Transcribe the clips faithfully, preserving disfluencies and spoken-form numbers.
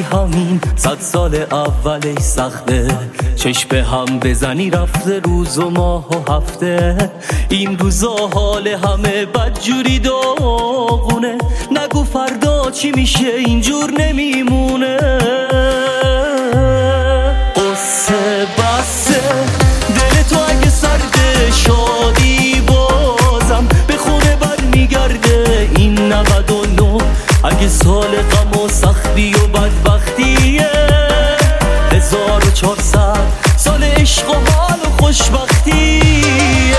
همین صد سال اولش سخته، چشم به هم بزنی رفته روز و ماه و هفته. این روزا حال همه بدجوری داغونه، نگو فردا چی میشه اینجور نمیمونه. قصه بسه دل تو اگه سرده، شادی بازم به خونه بر میگرده. این نود و نه اگه سال غم و سختی و بدبختیه، هزار و چهارصد سال عشق و حال و خوشبختیه.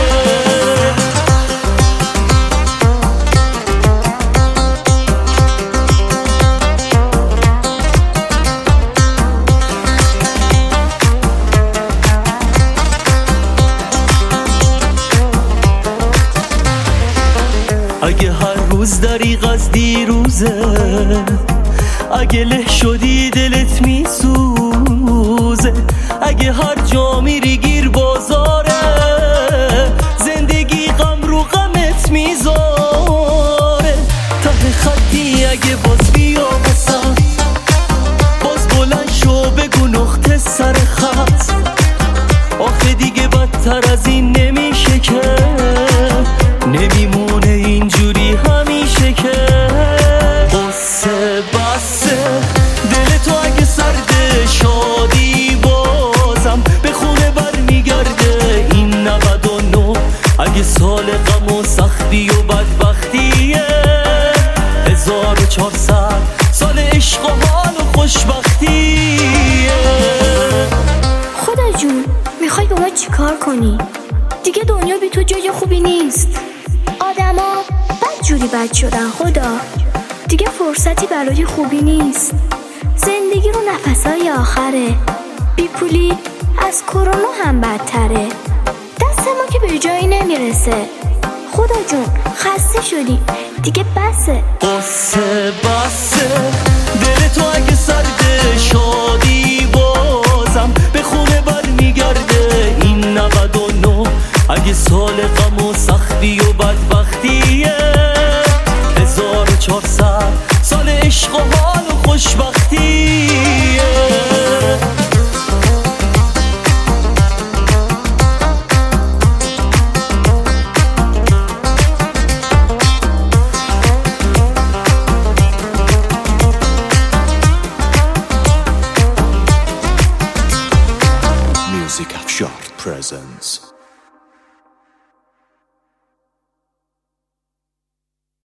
اگه هر روز دریغ از دیروزه، اگه له شدی دلت میسوزه، اگه هر جا میری گیر بازاره، زندگی غم رو غمت میذاره. ته خطی اگه باز بیا بسن، باز بلند شو بگو نقطه سر خط. آخه دیگه بدتر از این نمیشه که، نمیمونه اینجوری همیشه که. قصه بسه دل تو اگه سرده، شادی بازم به خونه بر میگرده. این نود و نه اگه سال غم و سختی و بدبختیه، هزار و چهارصد سال عشق و حال و خوشبختیه. خدا جون میخوای با ما چی کار کنی؟ دیگه دنیا بی تو جای خوبی نیست. آدما بد جوری بد شدن خدا، دیگه فرصتی برای خوبی نیست. زندگی رو نفسای آخره، بی پولی از کرونا هم بدتره. دست ما که به جایی نمیرسه. خدا جون خسته شدی دیگه بسه. قصه بسه دل تو اگه سرده، شادی بازم به خونه بر میگرده. این نود و نه اگه سال غم و سختی و بدبختیه، هزار و چهارصد سال عشق و حال و خوشبختیه. Music Afshar presents